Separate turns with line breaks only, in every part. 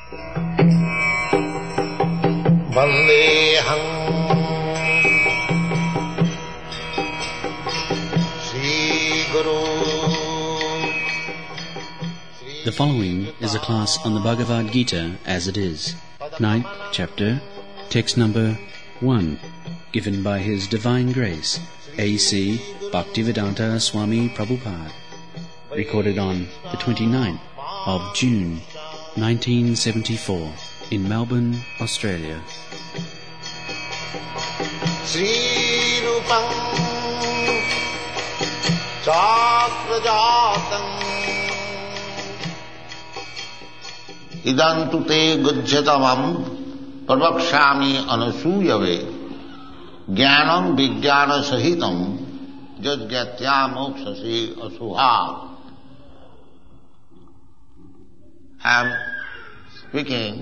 Vandeham Sri Guru.
The following is a class on the Bhagavad Gita as it is, 9th chapter, text number 1, given by His Divine Grace, A.C. Bhaktivedanta Swami Prabhupada, recorded on the 29th of June, 1974, in Melbourne, Australia.
Sri Rupam Chakrajatam Idantu te gujjatamam pravakshami anasuyave jnanam vijnana sahitam jajgatya mokshasi asuha. I am speaking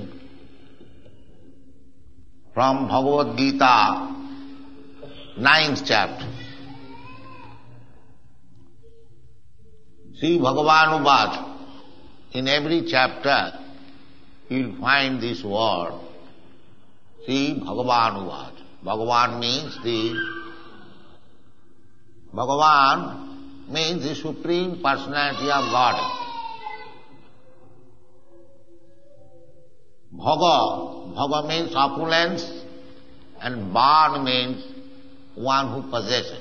from Bhagavad Gita, 9th chapter. See, Bhagavan Uvacha. In every chapter, you will find this word. See, Bhagavan Uvacha. Bhagavan means the Supreme Personality of God. Bhaga means opulence, and Van means one who possesses.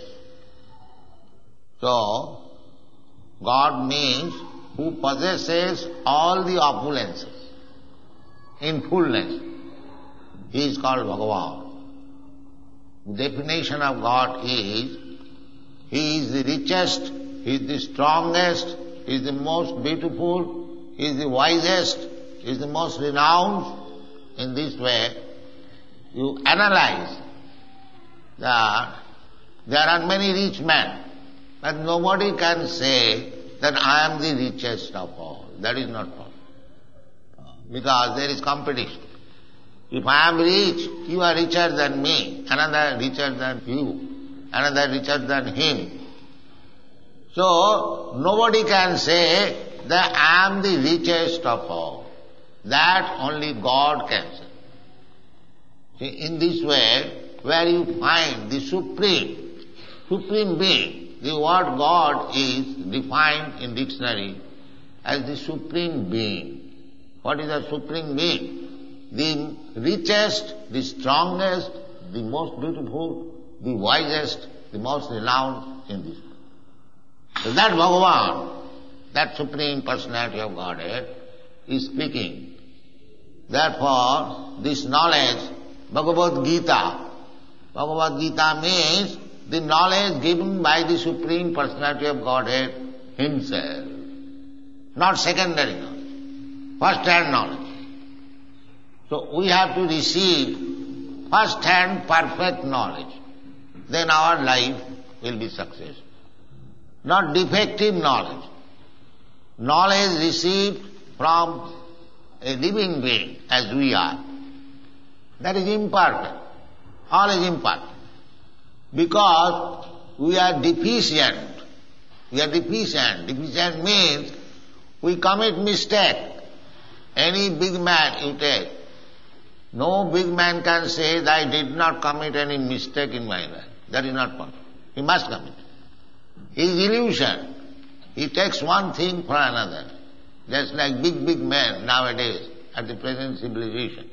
So, God means who possesses all the opulences in fullness. He is called Bhagavan. The definition of God is, He is the richest, He is the strongest, He is the most beautiful, He is the wisest, He is the most renowned. In this way, you analyze that there are many rich men, but nobody can say that I am the richest of all. That is not possible. Because there is competition. If I am rich, you are richer than me, another richer than you, another richer than him. So, nobody can say that I am the richest of all. That only God can say. See, in this way, where you find the Supreme Being, the word God is defined in dictionary as the Supreme Being. What is a Supreme Being? The richest, the strongest, the most beautiful, the wisest, the most renowned in this world. So that Bhagavan, that Supreme Personality of Godhead, is speaking. Therefore, this knowledge, Bhagavad Gita means the knowledge given by the Supreme Personality of Godhead Himself. Not secondary knowledge, first-hand knowledge. So we have to receive first-hand perfect knowledge. Then our life will be successful. Not defective knowledge. Knowledge received from a living being as we are. That is imperfect. All is imperfect. Because we are deficient. Deficient means we commit mistake. Any big man you take, no big man can say that I did not commit any mistake in my life. That is not possible. He must commit. He is illusion. He takes one thing for another. Just like big men nowadays at the present civilization.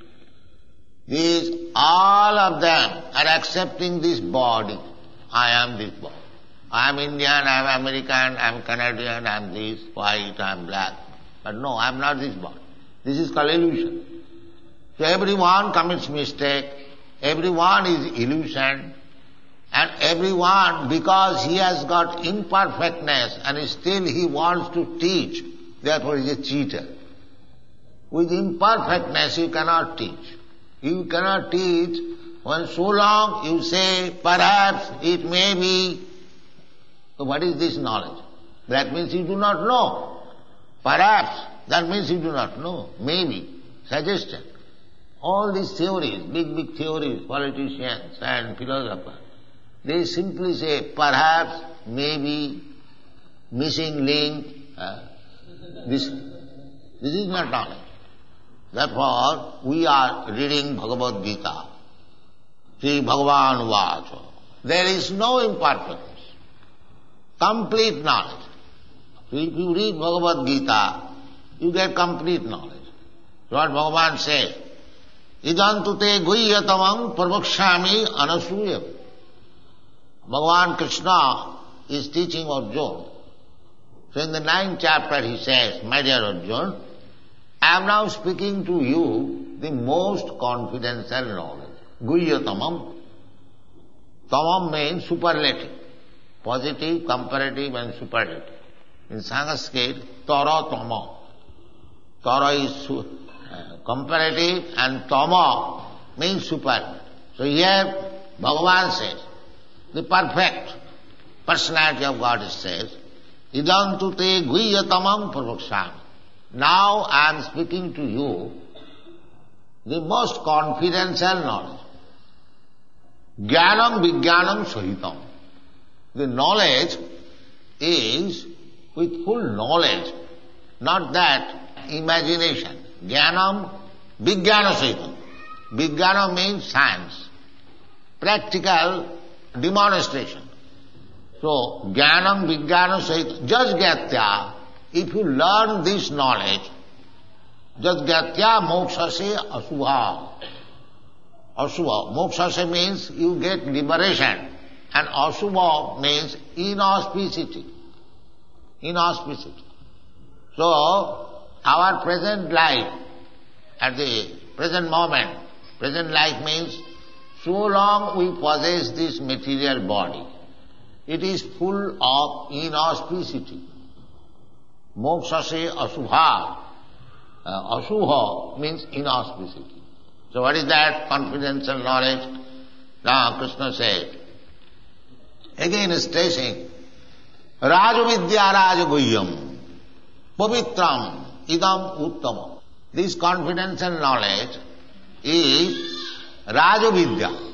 All of them are accepting this body. I am this body. I am Indian, I am American, I am Canadian, I am this, white, I am black. But no, I am not this body. This is called illusion. So everyone commits mistake, everyone is illusion, and everyone, because he has got imperfectness and still he wants to teach, therefore he is a cheater. With imperfectness you cannot teach. You cannot teach when so long you say, perhaps, it may be. So what is this knowledge? That means you do not know. Perhaps, that means you do not know. Maybe, suggestion. All these theories, big theories, politicians and philosophers, they simply say, perhaps, maybe, missing link. This is not knowledge. Therefore, we are reading Bhagavad Gita. Sri Bhagavan Vacha. There is no imperfectness. Complete knowledge. So if you read Bhagavad Gita, you get complete knowledge. So what Bhagavan says, Idantu te guhyatamam pravakshami anasuyam. Bhagavan Krishna is teaching Arjuna. So in the 9th chapter he says, my dear Arjuna, I am now speaking to you the most confidential knowledge. Guhyatamam. Tamam means superlative. Positive, comparative and superlative. In Sanskrit, Tara Tama. Tara is comparative and Tama means superlative. So here Bhagavan says, the perfect personality of God says, Idantu te guhyatamam pravakshami. Now I am speaking to you the most confidential knowledge. Jnanam vijnanam sahitam. The knowledge is with full knowledge, not that imagination. Jnanam vijnana sahitam. Vijnana means science, practical demonstration. So, jnanam vijnana sahitam. Jajgatya, if you learn this knowledge, jajgatya mokshase asubha. Asubha. Moksha means you get liberation. And asubha means inauspicity. Inauspicity. So, our present life, at the present moment, present life means so long we possess this material body, it is full of inauspicity. Mokshase asubha. Asubha means inauspicity. So what is that confidential knowledge? Now Krishna says, again stressing, Rajavidya Rajaguhyam, Pavitram, Idam Uttamam. This confidential knowledge is Rajavidya.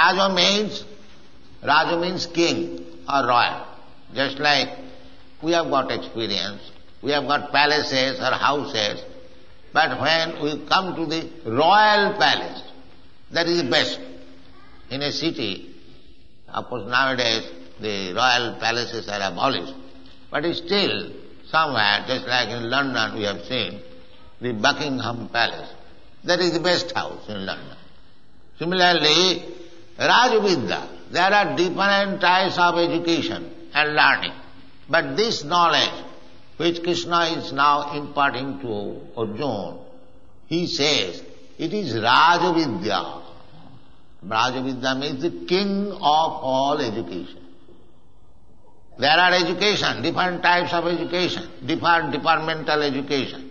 Raja means king or royal. Just like we have got experience, we have got palaces or houses, but when we come to the royal palace, that is the best. In a city, of course nowadays the royal palaces are abolished, but still somewhere, just like in London we have seen, the Buckingham Palace, that is the best house in London. Similarly, Rajavidya, there are different types of education and learning, but this knowledge which Krishna is now imparting to Arjuna, he says, it is Rajavidya. Rajavidya means the king of all education. There are education, different types of education, different departmental education.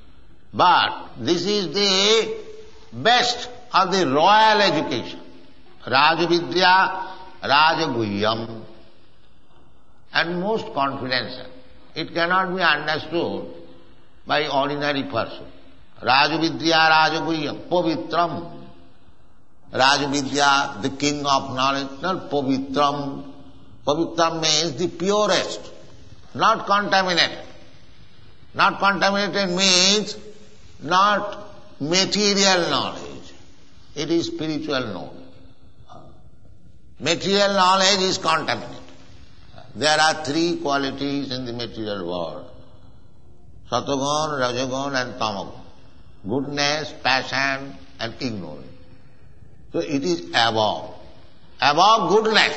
But this is the best of the royal education. Rajavidya, Rajaguhyam, and most confidential. It cannot be understood by ordinary person. Rajavidya, Rajaguhyam, Pavitram. Rajavidya, the king of knowledge, not Pavitram. Pavitram means the purest, not contaminated. Not contaminated means not material knowledge. It is spiritual knowledge. Material knowledge is contaminated. There are three qualities in the material world. Satagun, Rajagun and Tamagun. Goodness, passion and ignorance. So it is above. Above goodness.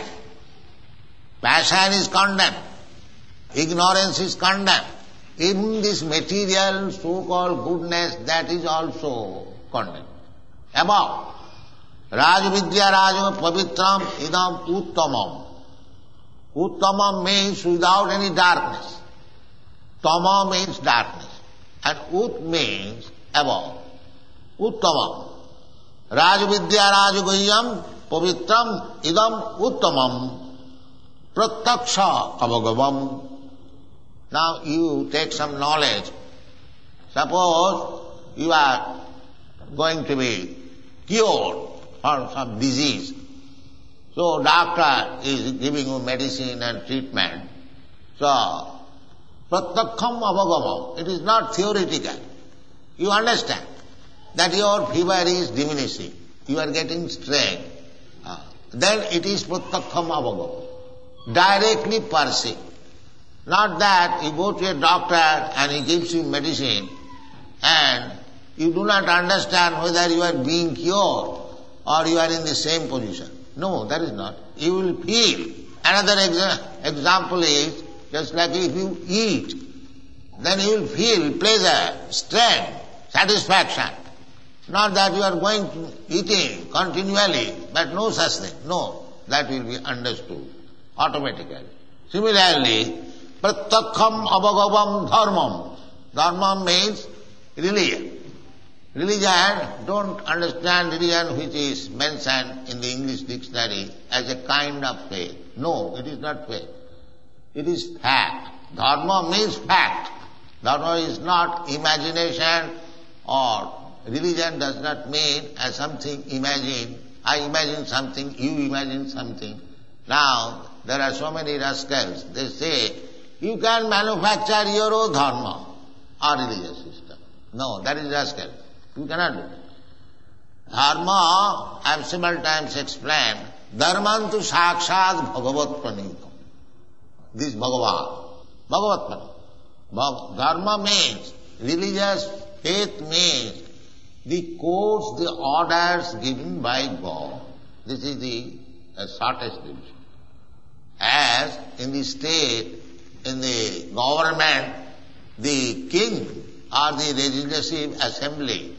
Passion is condemned. Ignorance is condemned. Even this material so-called goodness, that is also condemned. Above. Rajavidya Raja Pavitram Idam Uttamam. Uttamam means without any darkness. Tama means darkness. And Ut means above. Uttamam. Rajavidya Rajaguhyam Pavitram Idam Uttamam Prataksha Avagavam. Now you take some knowledge. Suppose you are going to be cured for some disease. So doctor is giving you medicine and treatment. So, Prataksham Avagamam, it is not theoretical. You understand. that your fever is diminishing, you are getting strength, then it is pratyakham avagam, directly perceived. Not that you go to a doctor and he gives you medicine and you do not understand whether you are being cured or you are in the same position. No, that is not. You will feel. Another example is, just like if you eat, then you will feel pleasure, strength, satisfaction. Not that you are going to eating continually, but no such thing. No, that will be understood automatically. Similarly, pratyakham avagavam dharmam. Dharma means religion. Religion, don't understand religion which is mentioned in the English dictionary as a kind of faith. No, it is not faith. It is fact. Dharma means fact. Dharma is not imagination, or religion does not mean as something imagined. I imagine something, you imagine something. Now, there are so many rascals. They say, you can manufacture your own dharma or religious system. No, that is rascal. You cannot do it. Dharma, I have several times explained, dharmantu sakshat bhagavat pranitam. This Bhagavan, Bhagavat pranita. Dharma means, religious faith means, the codes, the orders given by God. This is the shortest division. As in the state, in the government, the king or the legislative assembly,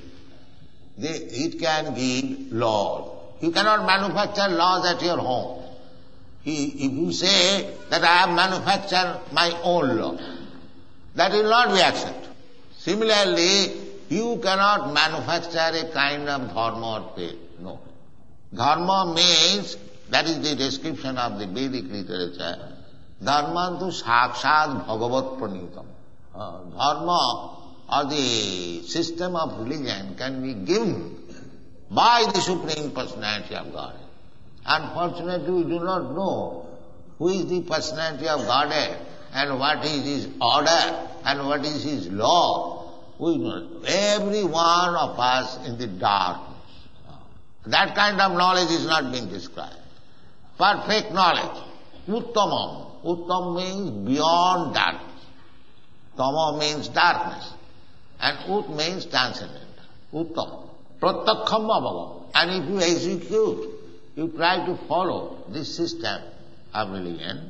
it can give laws. You cannot manufacture laws at your home. If you say that I have manufactured my own law, that will not be accepted. Similarly, you cannot manufacture a kind of dharma or faith. No. Dharma means, that is the description of the Vedic literature, dharmantu sakshat bhagavat pranitam. Dharma or the system of religion can be given by the Supreme Personality of Godhead. Unfortunately, we do not know who is the Personality of Godhead and what is His order and what is His law. We know. Every one of us in the darkness. That kind of knowledge is not being described. Perfect knowledge. Uttamam. Uttam means beyond darkness. Tama means darkness. And ut means transcendental. Uttam. Pratyakham avagam. And if you execute, you try to follow this system of religion,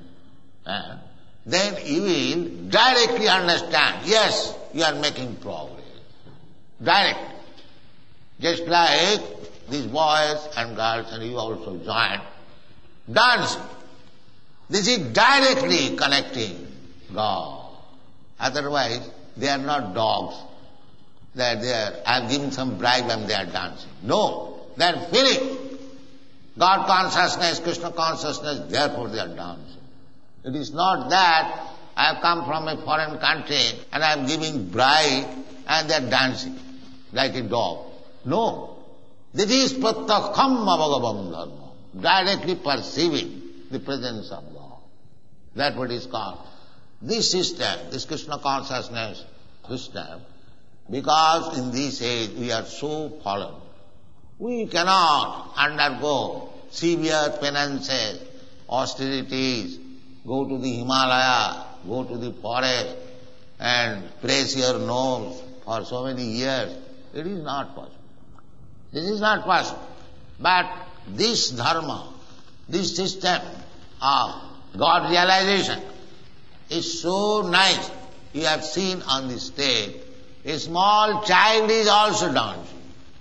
then you will directly understand, yes, you are making progress. Direct. Just like these boys and girls, and you also join, dancing. This is directly connecting God. Otherwise, they are not dogs. I have given some bribe and they are dancing. No, they are feeling God consciousness, Krishna consciousness, therefore they are dancing. It is not that I have come from a foreign country and I am giving bribe and they are dancing like a dog. No. This is pratyakham avagavam dharma, directly perceiving the presence of God. That's what is called. This system, this Krishna consciousness system, because in this age we are so fallen, we cannot undergo severe penances, austerities, go to the Himalaya, go to the forest and press your nose for so many years. It is not possible. This is not possible. But this dharma, this system of God realization is so nice. You have seen on the stage, a small child is also dancing.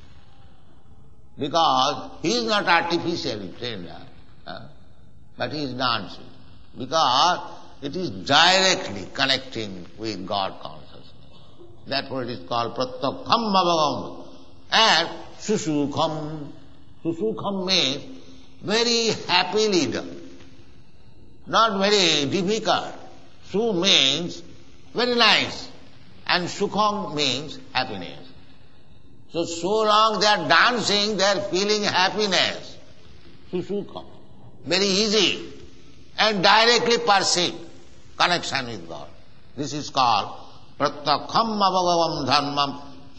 Because he is not artificially trained, but he is dancing. Because it is directly connecting with God consciousness. Therefore it is called pratyakham avagam. And susukham. Susukham means very happily done. Not very difficult. Su means very nice. And sukham means happiness. So long they are dancing, they are feeling happiness. Susukham. Very easy. And directly perceive connection with God. This is called pratyakham avagavam dharmam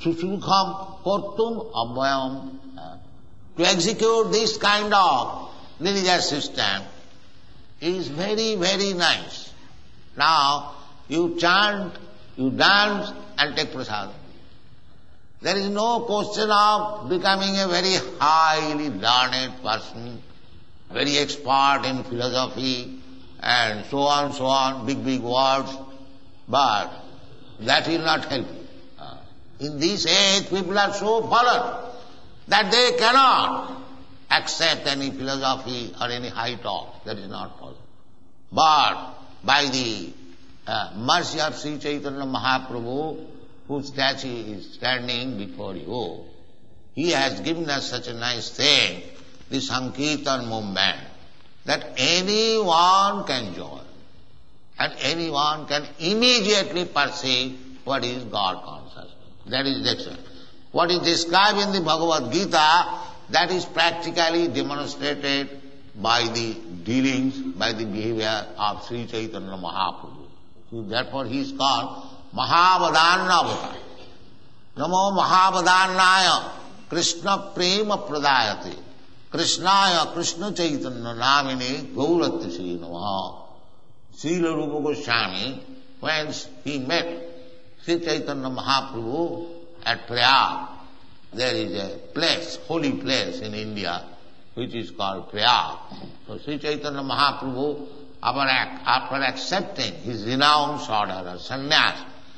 susukham kortum abhayam. To execute this kind of religious system is very, very nice. Now, you chant, you dance and take prasadam. There is no question of becoming a very highly learned person, very expert in philosophy and so on, big, big words. But that will not help you. In this age, people are so fallen that they cannot accept any philosophy or any high talk. That is not possible. But by the mercy of Sri Chaitanya Mahaprabhu, whose statue is standing before you, he has given us such a nice thing, the Sankirtan movement, that anyone can join and anyone can immediately perceive what is God consciousness. That is excellent. What is described in the Bhagavad Gita, that is practically demonstrated by the dealings, by the behavior of Sri Chaitanya Mahaprabhu. So therefore he is called Mahavadana Avatar. Namo Mahavadannaya Krishna Prema Pradayate Krishnaya Krishna Chaitanya Namine Gaurati Sri Namaha. Srila Rupa Goswami, when he met Sri Chaitanya Mahaprabhu at Prayag, there is a place, holy place in India, which is called Prayag. So Sri Chaitanya Mahaprabhu, after accepting his renounced order or sannyas,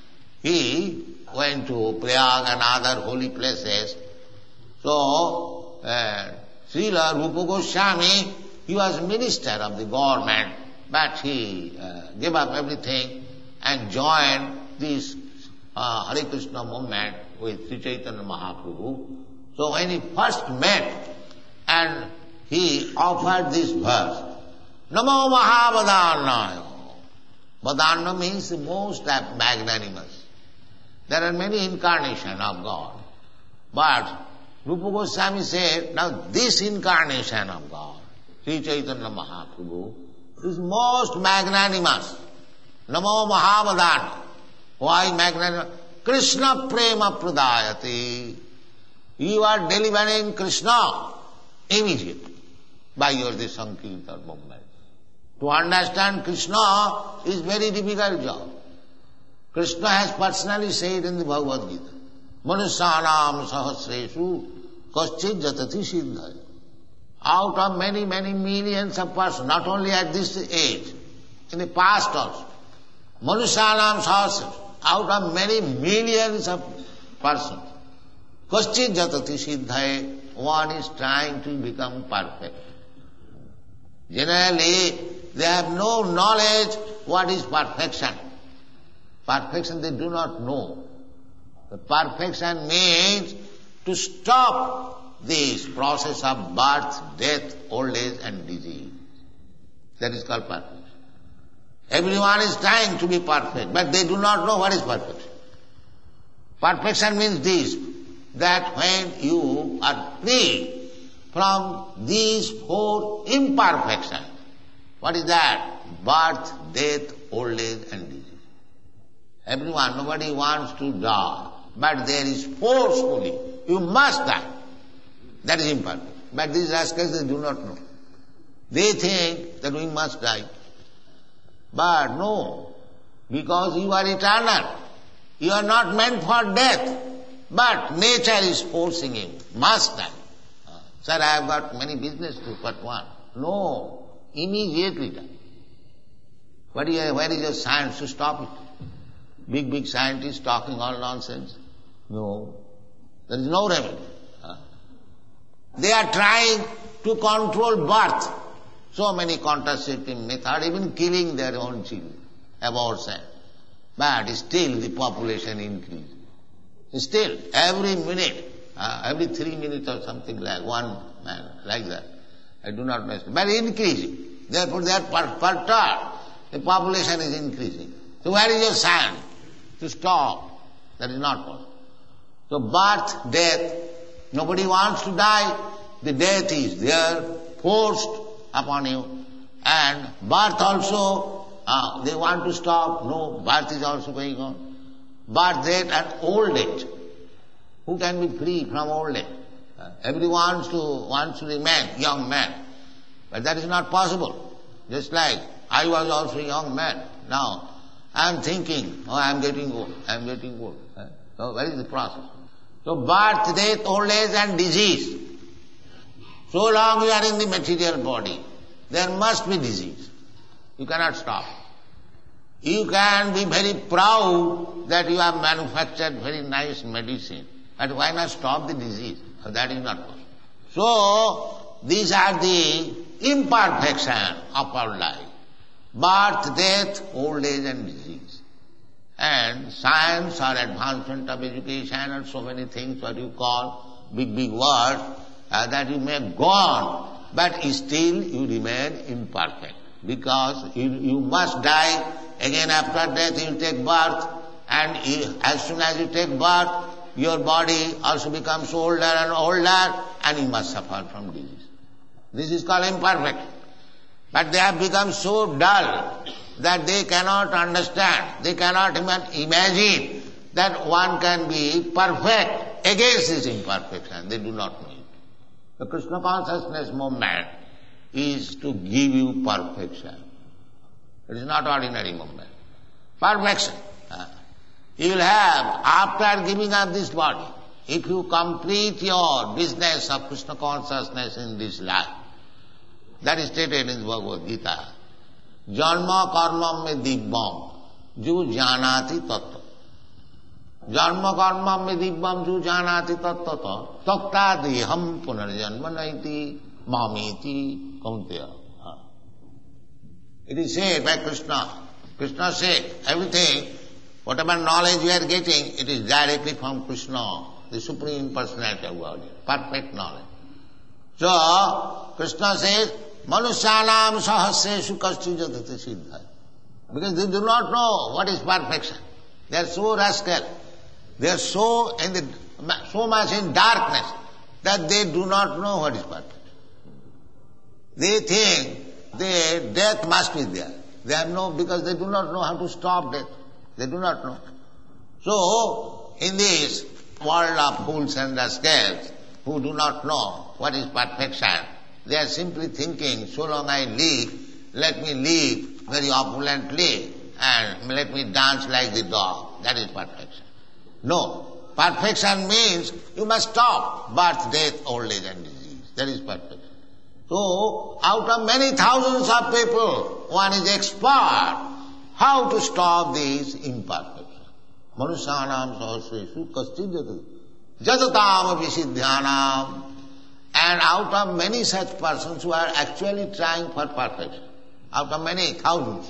he went to Prayag and other holy places. So, Srila Rupa Goswami, he was minister of the government, but he gave up everything and joined this Hare Krishna movement with Sri Chaitanya Mahaprabhu. So when he first met and he offered this verse, Namo Mahavadannaya. Vadana means the most magnanimous. There are many incarnations of God. But Rupa Goswami said, now this incarnation of God, Sri Chaitanya Mahaprabhu, is most magnanimous. Namo Mahavadana. Why magnanimous? Krishna Prema Pradayati. You are delivering Krishna immediately by your this Sankirtan movement. To understand Krishna is very difficult job. Krishna has personally said in the Bhagavad Gita, Manusyanam sahasreshu kaschid jatati siddhaya. Out of many, many millions of persons, not only at this age, in the past also, Manusyanam sahasreshu, out of many millions of persons, kaschid jatati siddhaya, one is trying to become perfect. Generally, they have no knowledge what is perfection. Perfection they do not know. The perfection means to stop this process of birth, death, old age and disease. That is called perfection. Everyone is trying to be perfect, but they do not know what is perfection. Perfection means this, that when you are free from these four imperfections, what is that? Birth, death, old age and disease. Everyone, nobody wants to die, but there is forcefully, you must die. That is imperfect. But these rascals, they do not know. They think that we must die. But no, because you are eternal. You are not meant for death. But nature is forcing you. Must die. Sir, I have got many business to but one. No, immediately die. Where is your science to stop it? Big scientists talking all nonsense. No, there is no remedy. They are trying to control birth. So many contraceptive methods, even killing their own children, abortion. But still the population increases. Still, every minute, every 3 minutes or something like one man, like that. I do not know. But increasing. Therefore they are perturbed. The population is increasing. So where is your science to stop? That is not possible. So birth, death, nobody wants to die. The death is there, forced upon you. And birth also, they want to stop. No, birth is also going on. Birth, death and old age. Who can be free from old age? Everyone wants to remain young man. But that is not possible. Just like I was also a young man. Now I am thinking, I am getting old. So where is the process? So birth, death, old age and disease. So long you are in the material body, there must be disease. You cannot stop. You can be very proud that you have manufactured very nice medicine, but why not stop the disease? That is not possible. So, these are the imperfections of our life. Birth, death, old age and disease. And science or advancement of education and so many things what you call big words that you may go on, but still you remain imperfect. Because you must die, again after death you take birth, and as soon as you take birth, your body also becomes older and older, and you must suffer from disease. This is called imperfection. But they have become so dull that they cannot understand, they cannot even imagine that one can be perfect against this imperfection. They do not know it. The Krishna consciousness movement is to give you perfection. It is not ordinary movement. Perfection. You will have, after giving up this body, if you complete your business of Krishna consciousness in this life, that is stated in the Bhagavad Gita, Janma karma me dibbam, ju janati tattva. Janma karma me dibbam, ju janati tattva, takta deham punarjanma naiti mamiti kaunteya. It is said by Krishna. Krishna said, everything, whatever knowledge you are getting, it is directly from Krishna, the Supreme Personality of Godhead, perfect knowledge. So, Krishna says, Manusyanam sahasreshu kasti jatati siddha. Because they do not know what is perfection. They are so rascal. They are so much in darkness that they do not know what is perfection. They think death must be there. They have because they do not know how to stop death. They do not know. So, in this world of fools and rascals who do not know what is perfection, they are simply thinking, so long I live, let me live very opulently and let me dance like the dog. That is perfection. No. Perfection means you must stop birth, death, old age and disease. That is perfection. So, out of many thousands of people, one is expert how to stop these imperfections. Manusyanam sahasreshu kasti jatatam visiddhyanam. And out of many such persons who are actually trying for perfection, out of many thousands,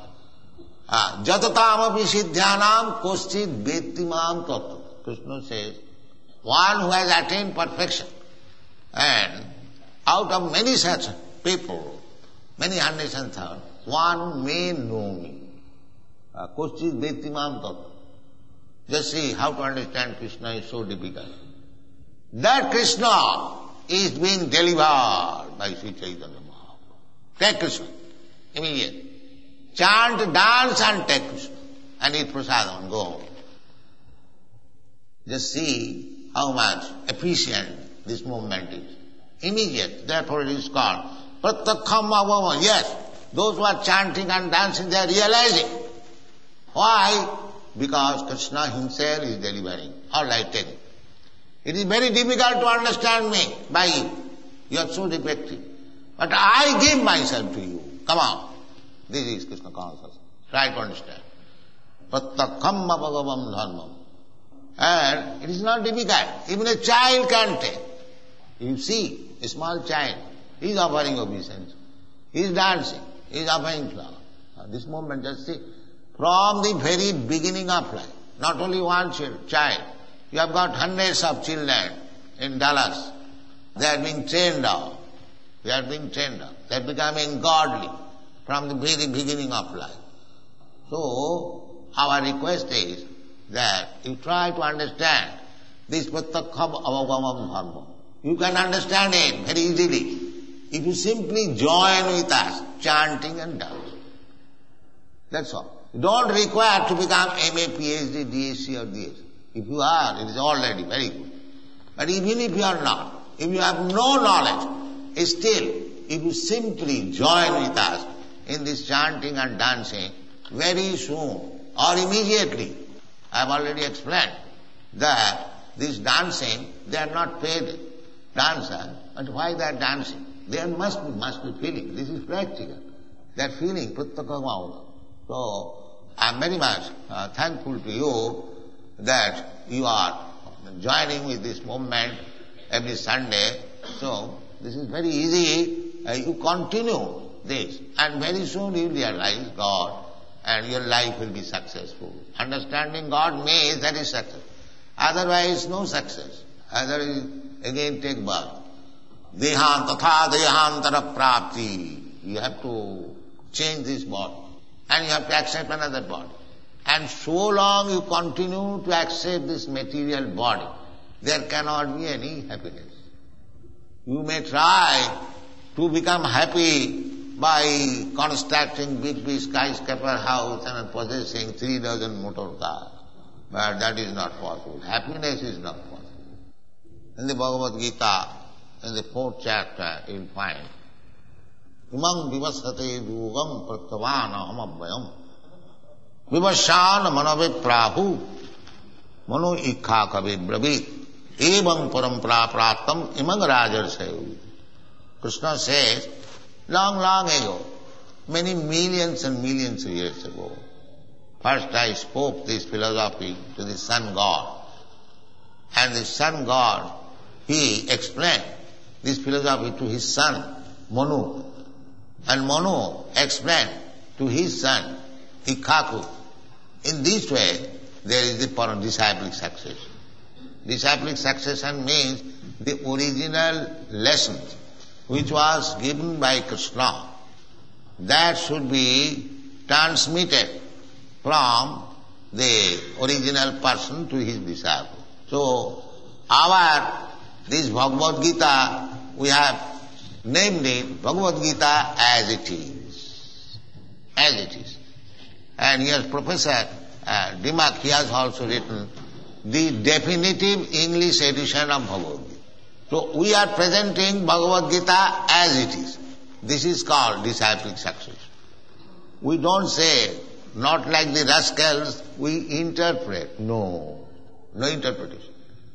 jatatam visiddhyanam koschid vettimam tattva. Krishna says, one who has attained perfection, and out of many such people, many hundreds and thousands, one may know me. Koschid vettimam tattva. Just see how to understand Krishna is so difficult. That Krishna is being delivered by Sri Chaitanya Mahaprabhu. Take Krishna, immediately. Chant, dance and take Krishna. And eat prasadam, go home. Just see how much efficient this movement is. Immediate. Therefore it is called Pratyakham Avama. Yes, those who are chanting and dancing, they are realizing. Why? Because Krishna himself is delivering. All right, take it. It is very difficult to understand me by you. You are so defective. But I give myself to you. Come on. This is Krishna consciousness. Try to understand. Pratyakham Bhagavam Dharmam. And it is not difficult. Even a child can take. You see, a small child, he is offering obeisance. He is dancing. He is offering flower. This moment, just see, from the very beginning of life, not only one child, you have got hundreds of children in Dallas. They are being trained up. They are becoming godly from the very beginning of life. So, our request is that you try to understand this Pratyakham Avagamam Dharma. You can understand it very easily if you simply join with us, chanting and dancing. That's all. You don't require to become MA, PhD, DSc or DS. If you are, it is already very good. But even if you are not, if you have no knowledge, still, if you simply join with us in this chanting and dancing, very soon or immediately, I have already explained that this dancing, they are not paid dancers, but why they are dancing? There must be feeling. This is practical. That feeling, pratyaka. So, I am very much thankful to you that you are joining with this movement every Sunday. So, this is very easy. You continue this, and very soon you will realize God, and your life will be successful. Understanding God means that is success. Otherwise, no success. Otherwise, again take birth. Dehan tatha dehantara prapti. You have to change this body, and you have to accept another body. And so long you continue to accept this material body, there cannot be any happiness. You may try to become happy by constructing big skyscraper house and possessing 3 dozen motor cars. But that is not possible. Happiness is not possible. In the Bhagavad Gita, in the 4th chapter, you will find, Imam vivasate yugam pratyavana amabhyam vivasana manavit prahu mano ikha kavi brabit evam parampara pratam imang rajarsayu. Krishna says, long ago, many millions and millions of years ago, first I spoke this philosophy to the sun god. And the sun god, he explained this philosophy to his son, Manu. And Manu explained to his son, Ikhaku. In this way, there is the disciplic succession. Disciplic succession means the original lesson which was given by Krishna, that should be transmitted from the original person to his disciple. So, this Bhagavad Gita, we have named it Bhagavad Gita as it is. As it is. And here Professor Dimak, he has also written the definitive English edition of Bhagavad Gita. So we are presenting Bhagavad Gita as it is. This is called disciplic succession. We don't say, not like the rascals, we interpret. No interpretation.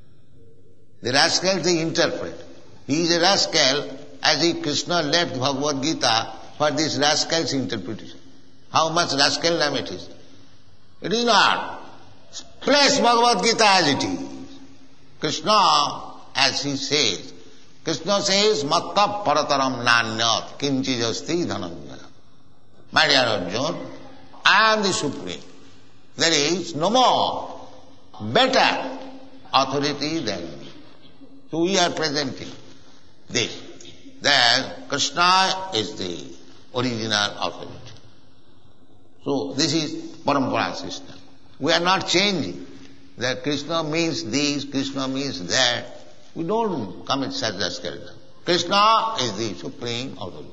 The rascals, they interpret. He is a rascal as if Krishna left Bhagavad Gita for this rascal's interpretation. How much rascaldom it is. It is not. Place Bhagavad Gita as it is. Krishna, as he says, Krishna says, Matta parataram nanyat kinchid asti dhananjana. My dear Arjuna, I am the Supreme. There is no more better authority than me. So we are presenting this, that Krishna is the original authority. So this is parampara system. We are not changing that Krishna means this, Krishna means that. We don't commit such a skeleton. Krishna is the supreme authority.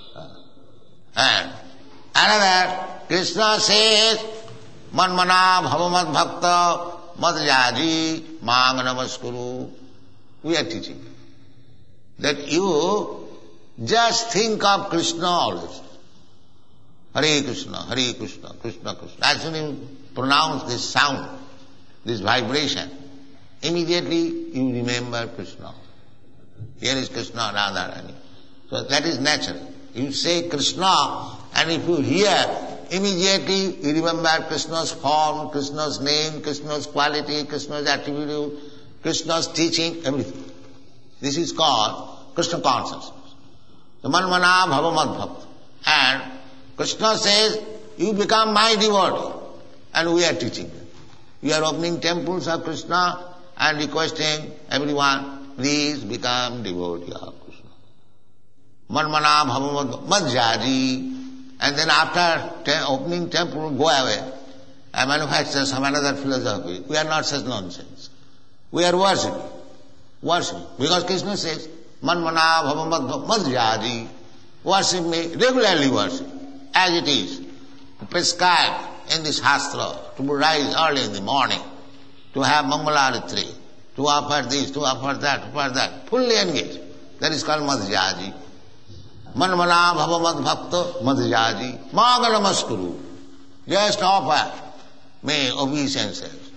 And another, Krishna says, Manmana bhavamad bhakta madhyaji mang namaskuru. We are teaching that you just think of Krishna always. Hare Krishna, Krishna Krishna. As soon as you pronounce this sound, this vibration, immediately you remember Krishna. Here is Krishna, Radharani. So that is natural. You say Krishna, and if you hear, immediately you remember Krishna's form, Krishna's name, Krishna's quality, Krishna's attribute, Krishna's teaching, everything. This is called Krishna consciousness. The Manmana Bhavamad Bhakta. And Krishna says, you become my devotee. And we are teaching them. We are opening temples of Krishna and requesting everyone, please become devotee of Krishna. Manmana Bhavamad Madhyaji. And then after opening temple, go away and manufacture some another philosophy. We are not such nonsense. We are worshipping. Worship. Because Krishna says, Manmana Bhavamad Madhyaji. Worship me, regularly worship, as it is. Prescribed in this Shastra to rise early in the morning to have Mangalarati, to offer this, to offer that, fully engaged. That is called Madhyaji. Manmana bhava madbhakta Madhyaji. Manga namaskuru. Just offer me obeisances.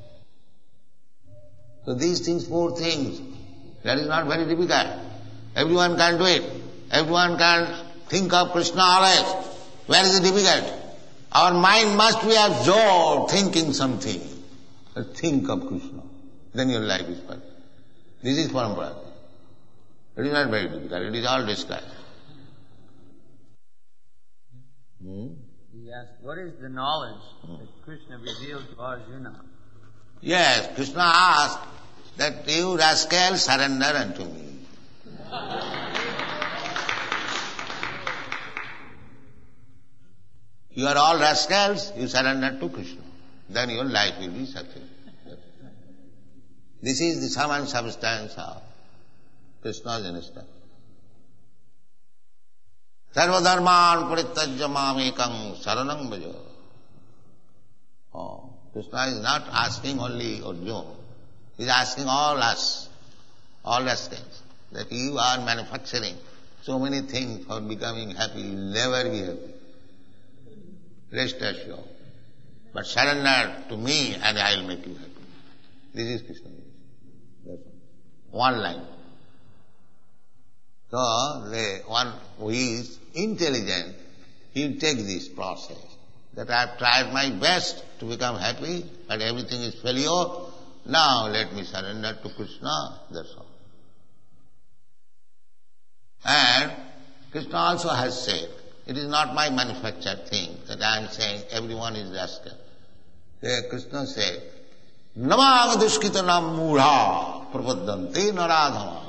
So these things, 4 things, that is not very difficult. Everyone can do it. Everyone can think of Krishna always. Where is the difficulty? Our mind must be absorbed thinking something. But think of Krishna. Then your life is perfect. This is parampara. It is not very difficult. It is all discussed.
He asked, what is the knowledge that Krishna revealed to Arjuna?
Yes, Krishna asked that you rascal surrender unto me. You are all rascals, you surrender to Krishna. Then your life will be successful. This is the sum and substance of Krishna's instruction. Sarvadharman parityajya mamekam saranam bhaja. Krishna is not asking only Arjuna. He is asking all us, all rascals, that you are manufacturing so many things for becoming happy. You will never be happy. Rest assured. But surrender to me and I will make you happy. This is Krishna. That's one line. So, the one who is intelligent, he will take this process. That I have tried my best to become happy, but everything is failure. Now let me surrender to Krishna, that's all. And Krishna also has said, it is not my manufactured thing that I am saying everyone is rascal. There Krishna said, Namang dushkitanam mudha prapaddante naradhama.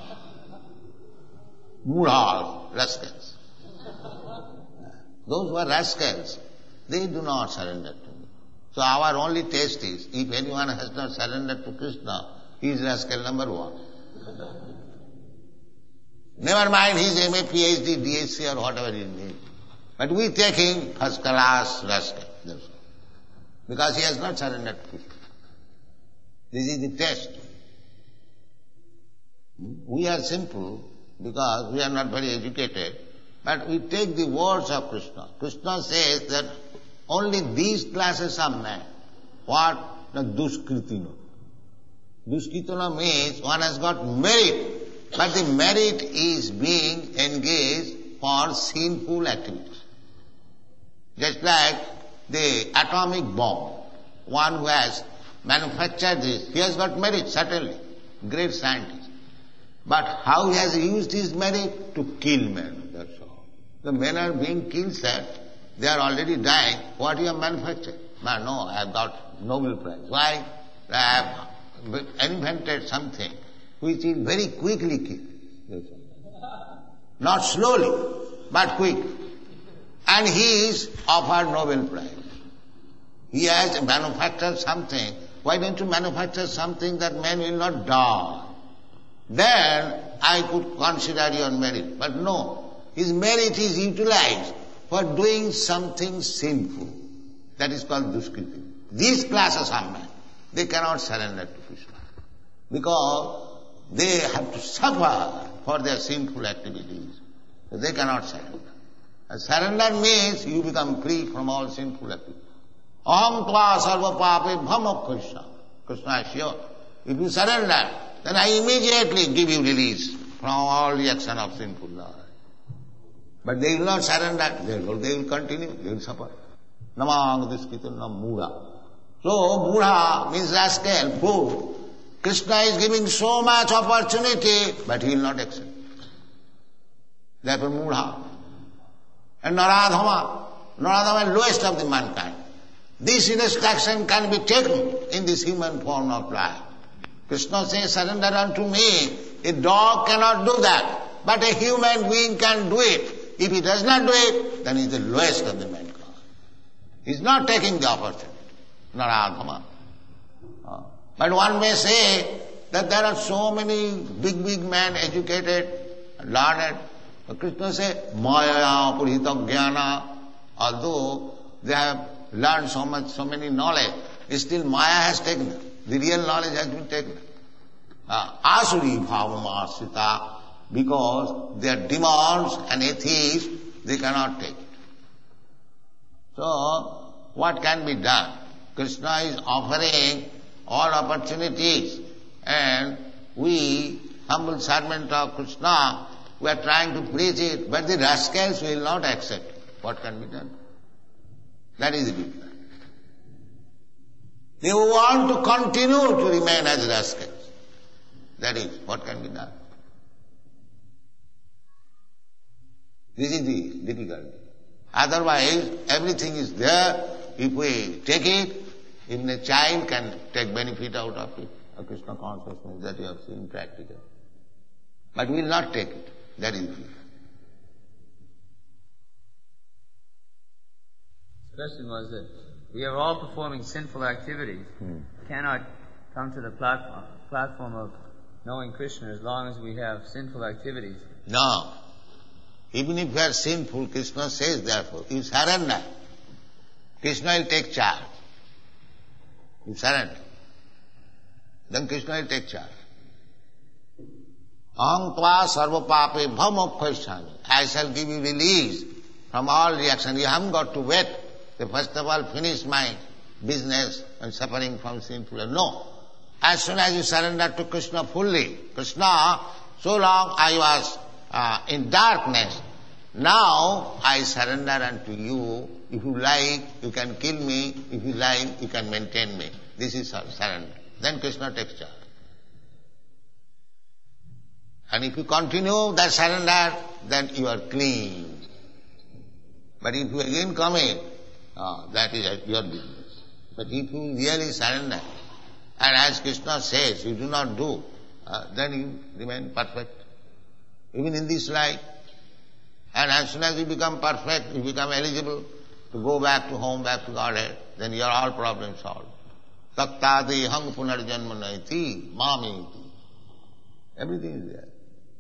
Mudha, rascals. Those who are rascals, they do not surrender to me. So our only test is, if anyone has not surrendered to Krishna, he is rascal number 1. Never mind his MA, PhD, DSc or whatever he needs. But we take him first class rascal. That's all. Because he has not surrendered to Krishna. This is the test. We are simple because we are not very educated, but we take the words of Krishna. Krishna says that only these classes of men. What? The duskritina. Duskritina means one has got merit, but the merit is being engaged for sinful activities. Just like the atomic bomb. One who has manufactured this, he has got merit, certainly. Great scientist. But how he has used his merit? To kill men, that's all. The men are being killed, sir. They are already dying. What you have manufactured? But no, I have got Nobel Prize. Why? I have invented something which is very quickly killed. Not slowly, but quick. And he is offered Nobel Prize. He has manufactured something. Why don't you manufacture something that man will not die? Then I could consider your merit. But no, his merit is utilized for doing something sinful. That is called duskriti. These classes of men, they cannot surrender to Krishna. Because they have to suffer for their sinful activities. So they cannot surrender. And surrender means you become free from all sinful activities. Aham tva sarva pape bham Krishna. Krishna is sure. If you surrender, then I immediately give you release from all the action of sinful life. But they will not surrender, therefore they will continue, they will suffer. Namang duskritanam mudha. So mudha means rascal, fool. Krishna is giving so much opportunity, but he will not accept. Therefore mudha. And naradhama. Naradhama is lowest of the mankind. This instruction can be taken in this human form of life. Krishna says, surrender unto me. A dog cannot do that, but a human being can do it. If he does not do it, then he is the lowest of the mankind. He is not taking the opportunity. Naradhama. But one may say that there are so many big men, educated, learned. But Krishna says, Maya purita jnana. Although they have learned so many knowledge, still Maya has taken them. the real knowledge has been taken. Asuri bhavamasita, because they are demons and atheists, they cannot take it. So, what can be done? Krishna is offering all opportunities, and we, humble servant of Krishna, we are trying to preach it, but the rascals will not accept it. What can be done? That is the difference. They want to continue to remain as rascals. That is what can be done. This is the difficulty. Otherwise, everything is there. If we take it, even a child can take benefit out of it, a Krishna consciousness that you have seen practically. But we will not take it. That is the difference.
The question was that we are all performing sinful activities. Cannot come to the platform of knowing Krishna as long as we have sinful activities.
No. Even if you are sinful, Krishna says therefore, you surrender. Krishna will take charge. You surrender. Then Krishna will take charge. Aham tva sarva pape bhamokkhasami. I shall give you release from all reaction. You haven't got to wait. First of all, finish my business and suffering from sinful. No. As soon as you surrender to Krishna fully, Krishna, so long I was in darkness. Now I surrender unto you. If you like, you can kill me. If you like, you can maintain me. This is surrender. Then Krishna takes charge. And if you continue that surrender, then you are clean. But if you again commit, that is your business. But if you really surrender, and as Krishna says, you do not do, then you remain perfect. Even in this life. And as soon as you become perfect, you become eligible to go back to home, back to Godhead, then your all problems solved. Taktadi hang punarjanma naiti, mamiti. Everything is there.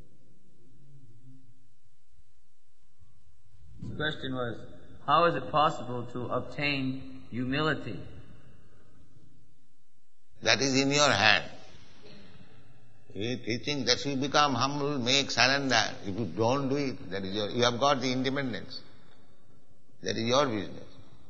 The question was, how is it possible to obtain humility?
That is in your hand. Teaching that you become humble, make surrender. If you don't do it, that is you have got the independence. That is your business.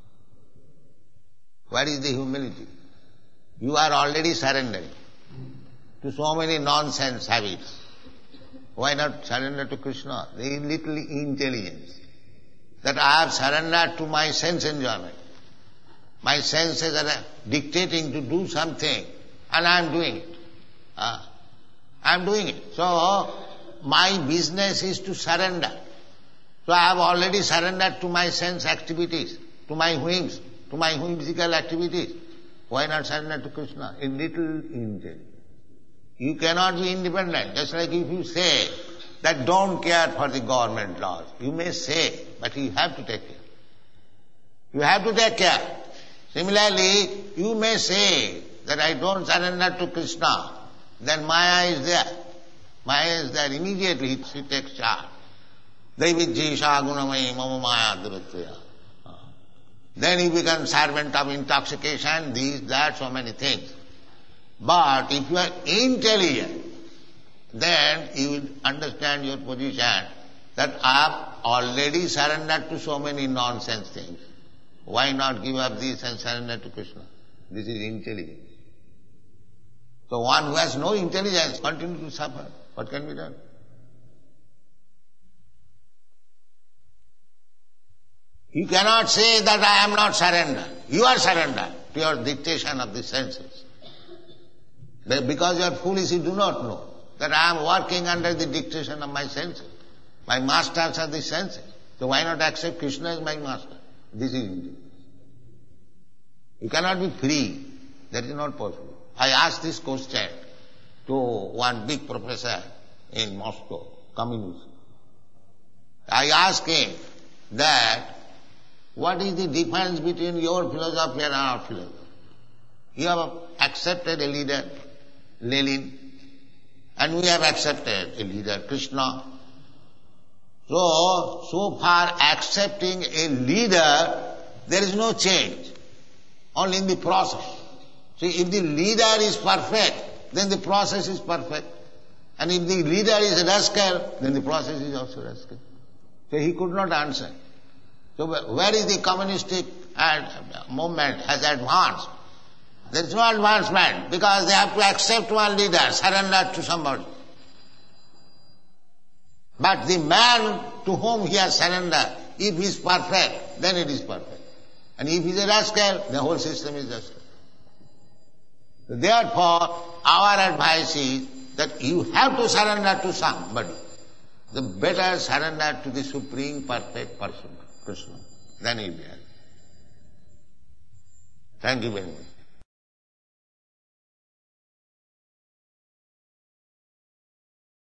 What is the humility? You are already surrendered to so many nonsense habits. Why not surrender to Krishna? There is little intelligence. That I have surrendered to my sense enjoyment. My senses are dictating to do something, and I am doing it. I am doing it. So, my business is to surrender. So I have already surrendered to my sense activities, to my whims, to my whimsical activities. Why not surrender to Krishna? In little intelligence. You cannot be independent. Just like if you say that don't care for the government laws. You may say, but you have to take care. You have to take care. Similarly, you may say that I don't surrender to Krishna. Then Maya is there. Maya is there. Immediately she takes charge. Daivijjisha gunamai mama maya duratya. Then you become servant of intoxication, these, that, so many things. But if you are intelligent, then you will understand your position that I have already surrendered to so many nonsense things. Why not give up this and surrender to Krishna? This is intelligence. So one who has no intelligence continues to suffer. What can be done? You cannot say that I am not surrendered. You are surrendered to your dictation of the senses. Because you are foolish, you do not know that I am working under the dictation of my senses. My masters are the senses. So why not accept Krishna as my master? This is intelligence. You cannot be free. That is not possible. I asked this question to one big professor in Moscow, communist. I asked him that what is the difference between your philosophy and our philosophy? You have accepted a leader, Lenin, and we have accepted a leader, Krishna. So far accepting a leader, there is no change, only in the process. See, if the leader is perfect, then the process is perfect. And if the leader is a rascal, then the process is also rascal. So he could not answer. So where is the communistic movement has advanced? There is no advancement because they have to accept one leader, surrender to somebody. But the man to whom he has surrendered, if he is perfect, then it is perfect. And if he is a rascal, the whole system is rascal. Therefore, our advice is that you have to surrender to somebody. The better surrender to the Supreme Perfect Person, Krishna. Then it will be. Thank you very much.